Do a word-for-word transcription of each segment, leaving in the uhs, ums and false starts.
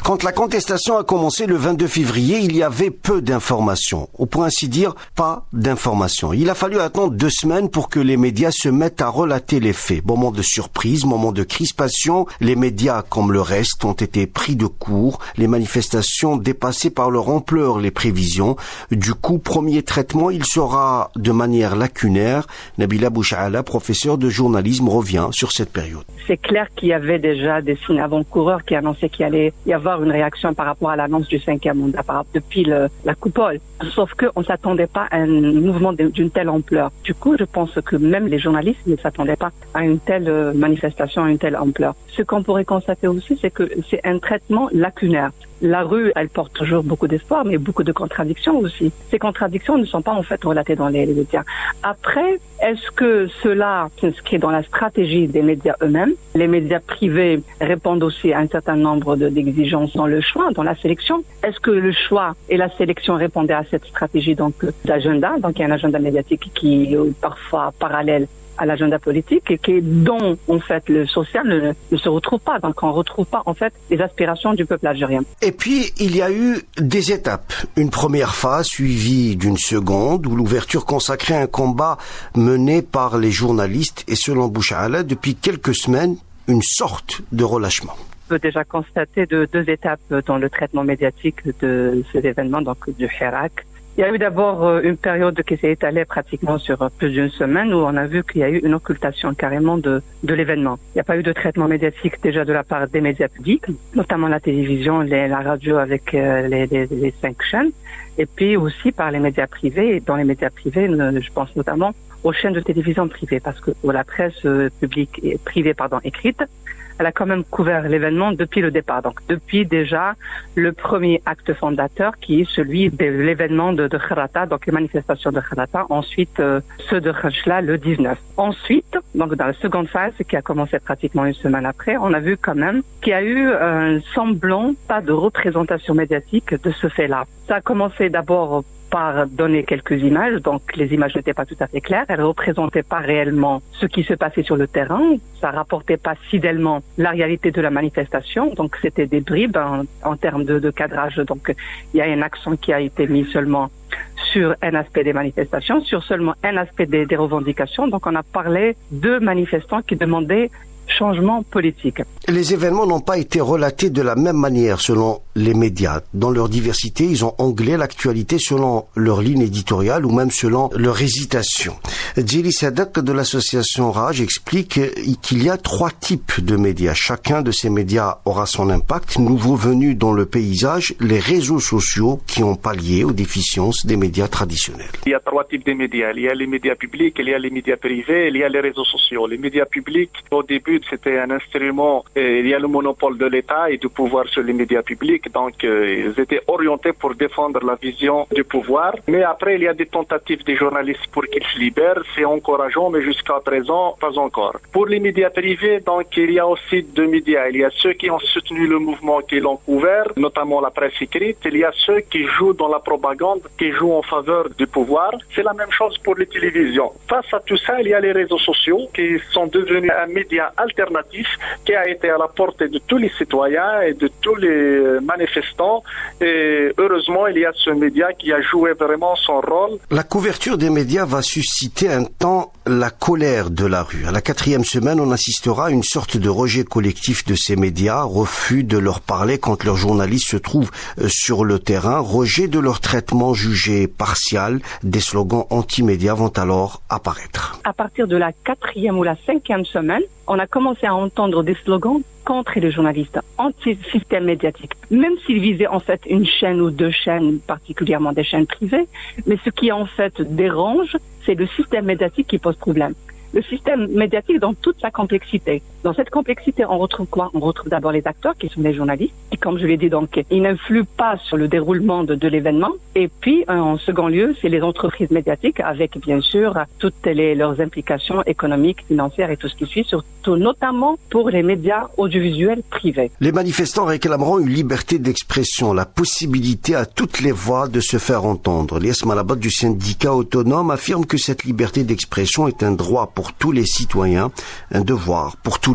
Quand la contestation a commencé le vingt-deux février, il y avait peu d'informations. Ou pour ainsi dire, pas d'informations. Il a fallu attendre deux semaines pour que les médias se mettent à relater les faits. Moment de surprise, moment de crispation, les médias, comme le reste, ont été pris de court. Les manifestations dépassaient par leur ampleur les prévisions. Du coup, premier traitement, il sera de manière lacunaire. Nabila Bouchaala, professeur de journalisme, revient sur cette période. C'est clair qu'il y avait déjà des signes avant-coureurs qui annonçaient qu'il allait y avoir une réaction par rapport à l'annonce du cinquième mandat depuis le, la coupole. Sauf qu'on ne s'attendait pas à un mouvement d'une telle ampleur. Du coup, je pense que même les journalistes ne s'attendaient pas à une telle manifestation, à une telle ampleur. Ce qu'on pourrait constater aussi, c'est que c'est un traitement lacunaire. La rue, elle porte toujours beaucoup d'espoir, mais beaucoup de contradictions aussi. Ces contradictions ne sont pas en fait relatées dans les, les médias. Après, est-ce que cela s'inscrit dans la stratégie des médias eux-mêmes? Les médias privés répondent aussi à un certain nombre de, d'exigences dans le choix, dans la sélection. Est-ce que le choix et la sélection répondaient à cette stratégie donc d'agenda? Donc il y a un agenda médiatique qui est parfois parallèle à l'agenda politique et qui, dont en fait le social ne, ne se retrouve pas. Donc on ne retrouve pas en fait les aspirations du peuple algérien. Et puis il y a eu des étapes. Une première phase suivie d'une seconde où l'ouverture consacrait un combat mené par les journalistes et selon Bouchaala depuis quelques semaines une sorte de relâchement. On peut déjà constater de deux étapes dans le traitement médiatique de cet événement, donc du Hirak. Il y a eu d'abord une période qui s'est étalée pratiquement sur plus d'une semaine où on a vu qu'il y a eu une occultation carrément de, de l'événement. Il n'y a pas eu de traitement médiatique déjà de la part des médias publics, notamment la télévision, les, la radio avec euh, les, les, les cinq chaînes, et puis aussi par les médias privés. Et dans les médias privés, je pense notamment aux chaînes de télévision privées, parce que pour la presse publique et privée, pardon, écrite, elle a quand même couvert l'événement depuis le départ. Donc, depuis déjà le premier acte fondateur qui est celui de l'événement de, de Kharata, donc les manifestations de Kharata. Ensuite, euh, ceux de Khachla le dix-neuf. Ensuite, donc dans la seconde phase, qui a commencé pratiquement une semaine après, on a vu quand même qu'il y a eu un semblant, pas de représentation médiatique de ce fait-là. Ça a commencé d'abord par donner quelques images, donc les images n'étaient pas tout à fait claires, elles ne représentaient pas réellement ce qui se passait sur le terrain, ça rapportait pas fidèlement la réalité de la manifestation, donc c'était des bribes en, en termes de, de cadrage, donc il y a un accent qui a été mis seulement sur un aspect des manifestations, sur seulement un aspect des, des revendications, donc on a parlé de manifestants qui demandaient changement politique. Les événements n'ont pas été relatés de la même manière selon les médias. Dans leur diversité, ils ont anglais l'actualité selon leur ligne éditoriale ou même selon leur hésitation. Djili Sadak de l'association Rage explique qu'il y a trois types de médias. Chacun de ces médias aura son impact. Nouveau venu dans le paysage, les réseaux sociaux qui ont pallié aux déficiences des médias traditionnels. Il y a trois types de médias. Il y a les médias publics, il y a les médias privés, il y a les réseaux sociaux. Les médias publics, au début, c'était un instrument, et il y a le monopole de l'État et du pouvoir sur les médias publics, donc euh, ils étaient orientés pour défendre la vision du pouvoir. Mais après, il y a des tentatives des journalistes pour qu'ils se libèrent, c'est encourageant, mais jusqu'à présent, pas encore. Pour les médias privés, donc il y a aussi deux médias. Il y a ceux qui ont soutenu le mouvement, qui l'ont couvert, notamment la presse écrite. Il y a ceux qui jouent dans la propagande, qui jouent en faveur du pouvoir. C'est la même chose pour les télévisions. Face à tout ça, il y a les réseaux sociaux qui sont devenus un média alternatif qui a été à la portée de tous les citoyens et de tous les manifestants. Et heureusement, il y a ce média qui a joué vraiment son rôle. La couverture des médias va susciter un temps la colère de la rue. À la quatrième semaine, on assistera à une sorte de rejet collectif de ces médias, refus de leur parler quand leurs journalistes se trouvent sur le terrain, rejet de leur traitement jugé partial. Des slogans anti-médias vont alors apparaître. À partir de la quatrième ou la cinquième semaine, on a commencé à entendre des slogans contre les journalistes, anti-système médiatique, même s'ils visaient en fait une chaîne ou deux chaînes, particulièrement des chaînes privées, mais ce qui en fait dérange, c'est le système médiatique qui pose problème. Le système médiatique dans toute sa complexité. Dans cette complexité, on retrouve quoi? On retrouve d'abord les acteurs qui sont les journalistes. Et comme je l'ai dit, donc, ils n'influent pas sur le déroulement de, de l'événement. Et puis, en second lieu, c'est les entreprises médiatiques avec, bien sûr, toutes les, leurs implications économiques, financières et tout ce qui suit, surtout notamment pour les médias audiovisuels privés. Les manifestants réclameront une liberté d'expression, la possibilité à toutes les voix de se faire entendre. Lies Malabot du syndicat autonome affirme que cette liberté d'expression est un droit pour tous les citoyens, un devoir pour tous les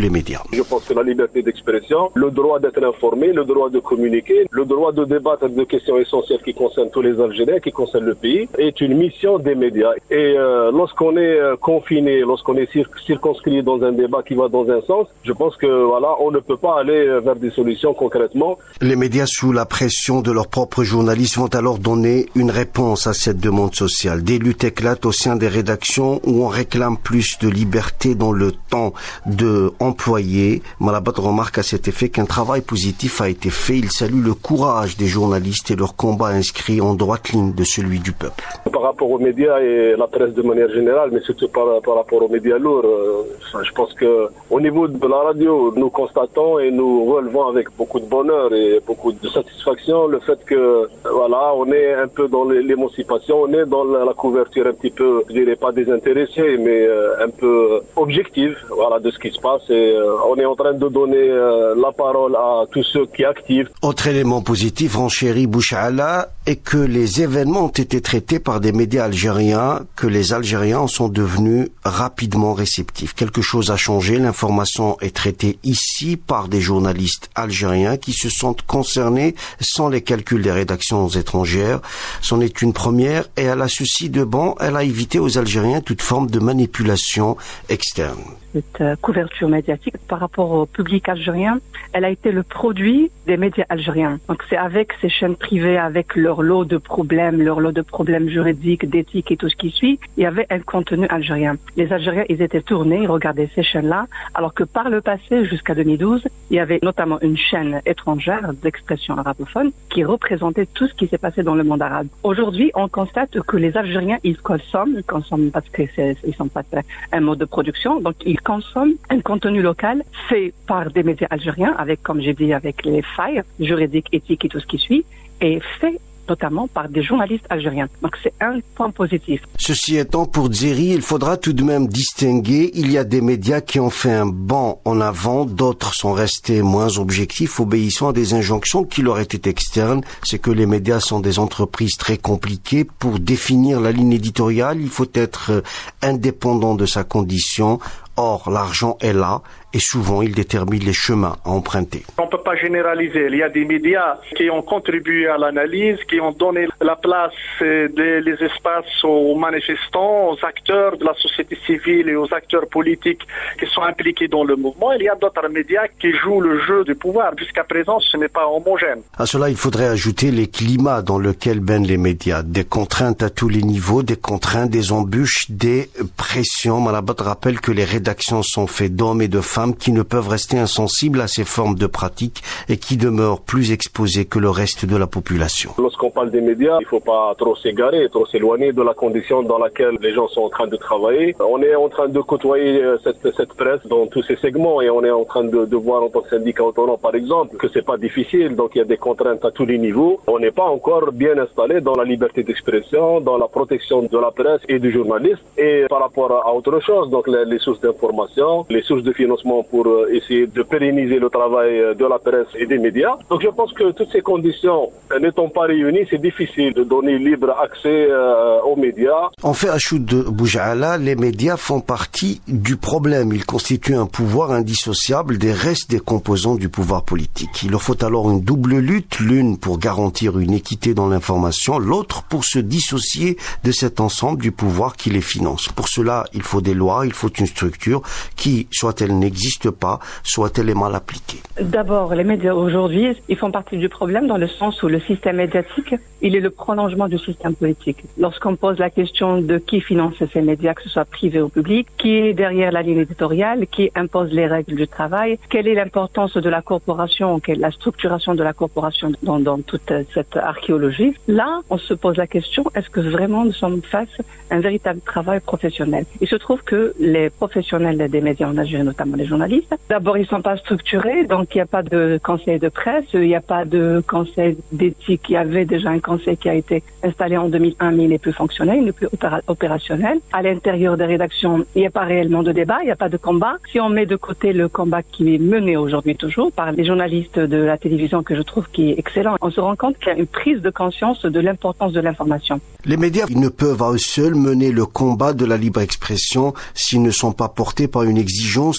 les médias. Je pense que la liberté d'expression, le droit d'être informé, le droit de communiquer, le droit de débattre de questions essentielles qui concernent tous les Algériens, qui concernent le pays, est une mission des médias. Et euh, lorsqu'on est euh, confiné, lorsqu'on est cir- circonscrit dans un débat qui va dans un sens, je pense que voilà, on ne peut pas aller vers des solutions concrètement. Les médias, sous la pression de leurs propres journalistes, vont alors donner une réponse à cette demande sociale. Des luttes éclatent au sein des rédactions où on réclame plus de liberté dans le temps de employés. Malabat remarque à cet effet qu'un travail positif a été fait. Il salue le courage des journalistes et leur combat inscrit en droite ligne de celui du peuple. Par rapport aux médias et la presse de manière générale, mais surtout par, par rapport aux médias lourds, euh, je pense que au niveau de la radio, nous constatons et nous relevons avec beaucoup de bonheur et beaucoup de satisfaction le fait que voilà, on est un peu dans l'émancipation, on est dans la, la couverture un petit peu, je dirais pas désintéressée, mais euh, un peu objective, voilà, de ce qui se passe. Et euh, on est en train de donner euh, la parole à tous ceux qui activent. Autre élément positif, renchérit Boucha'Allah, est que les événements ont été traités par des médias algériens, que les Algériens en sont devenus rapidement réceptifs. Quelque chose a changé, l'information est traitée ici par des journalistes algériens qui se sentent concernés sans les calculs des rédactions étrangères. C'en est une première et elle a ceci de bon, elle a évité aux Algériens toute forme de manipulation externe. Cette euh, couverture médiatique par rapport au public algérien, elle a été le produit des médias algériens. Donc c'est avec ces chaînes privées, avec leur lot de problèmes, leur lot de problèmes juridiques, d'éthique et tout ce qui suit, il y avait un contenu algérien. Les Algériens, ils étaient tournés, ils regardaient ces chaînes-là, alors que par le passé, jusqu'à deux mille douze, il y avait notamment une chaîne étrangère d'expression arabophone qui représentait tout ce qui s'est passé dans le monde arabe. Aujourd'hui, on constate que les Algériens, ils consomment, ils consomment parce que c'est, ils sont pas un mode de production, donc ils consomment un contenu local fait par des médias algériens, avec, comme j'ai dit, avec les failles juridiques, éthiques et tout ce qui suit, et fait notamment par des journalistes algériens. Donc c'est un point positif. Ceci étant, pour Dzeri, il faudra tout de même distinguer. Il y a des médias qui ont fait un bond en avant, d'autres sont restés moins objectifs, obéissant à des injonctions qui leur étaient externes. C'est que les médias sont des entreprises très compliquées. Pour définir la ligne éditoriale, il faut être indépendant de sa condition. Or, l'argent est là et souvent il détermine les chemins à emprunter. On ne peut pas généraliser. Il y a des médias qui ont contribué à l'analyse, qui ont donné la place, des, les espaces aux manifestants, aux acteurs de la société civile et aux acteurs politiques qui sont impliqués dans le mouvement. Il y a d'autres médias qui jouent le jeu du pouvoir. Jusqu'à présent, ce n'est pas homogène. À cela, il faudrait ajouter les climats dans lesquels baignent les médias. Des contraintes à tous les niveaux, des contraintes, des embûches, des pressions. Malabat rappelle que les rédactions sont faites d'hommes et de femmes qui ne peuvent rester insensibles à ces formes de pratiques et qui demeurent plus exposés que le reste de la population. Lorsqu'on parle des médias, il ne faut pas trop s'égarer, trop s'éloigner de la condition dans laquelle les gens sont en train de travailler. On est en train de côtoyer cette, cette presse dans tous ces segments et on est en train de, de voir en tant que syndicat autonome, par exemple, que c'est pas difficile. Donc il y a des contraintes à tous les niveaux. On n'est pas encore bien installé dans la liberté d'expression, dans la protection de la presse et du journaliste. Et par rapport à autre chose, donc les, les sources d'information, les sources de financement pour essayer de pérenniser le travail de la presse et des médias. Donc je pense que toutes ces conditions n'étant pas réunies, c'est difficile de donner libre accès euh, aux médias. En fait, ajoute de Boucha'Allah, les médias font partie du problème. Ils constituent un pouvoir indissociable des restes des composants du pouvoir politique. Il leur faut alors une double lutte, l'une pour garantir une équité dans l'information, l'autre pour se dissocier de cet ensemble du pouvoir qui les finance. Pour cela, il faut des lois, il faut une structure qui, soit elle n'existe pas, soit elle est mal appliquée. D'abord, les médias aujourd'hui, ils font partie du problème dans le sens où le système médiatique, il est le prolongement du système politique. Lorsqu'on pose la question de qui finance ces médias, que ce soit privé ou public, qui est derrière la ligne éditoriale, qui impose les règles du travail, quelle est l'importance de la corporation, quelle est la structuration de la corporation dans, dans toute cette archéologie, là, on se pose la question, est-ce que vraiment nous sommes face à un véritable travail professionnel? Il se trouve que les professionnels des médias en Algérie, notamment les journalistes, d'abord, ils sont pas structurés, donc il n'y a pas de conseil de presse, il n'y a pas de conseil d'éthique. Il y avait déjà un conseil qui a été installé en deux mille un, mais il n'est plus fonctionnel, il n'est plus opéra- opérationnel. À l'intérieur des rédactions, il n'y a pas réellement de débat, il n'y a pas de combat. Si on met de côté le combat qui est mené aujourd'hui toujours par les journalistes de la télévision, que je trouve qui est excellent, on se rend compte qu'il y a une prise de conscience de l'importance de l'information. Les médias ils ne peuvent à eux seuls mener le combat de la libre expression s'ils ne sont pas portés par une exigence de la société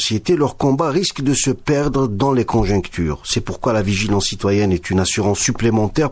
société, leur combat risque de se perdre dans les conjonctures. C'est pourquoi la vigilance citoyenne est une assurance supplémentaire